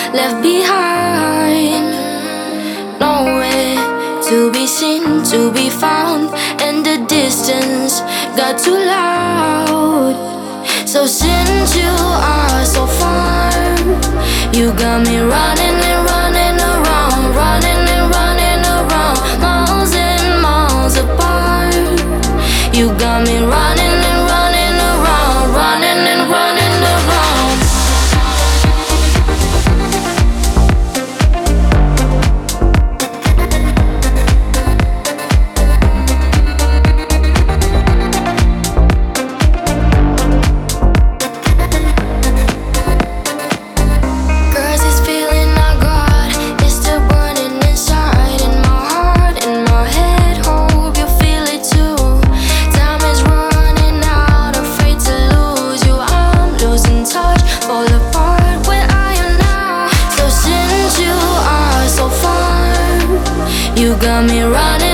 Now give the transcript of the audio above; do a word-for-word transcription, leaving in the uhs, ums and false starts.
left behind. Nowhere to be seen, to be found, and the distance got too loud. So since you are so far, you got me running and running around, running and running around, miles and miles apart. You got me running and running around, running and running around. Cause this feeling I got is still burning inside, in my heart, in my head. Hope you feel it too. Time is running out, afraid to lose you. I'm losing touch, fall apart. Where are you now? So since you are so far, you got me running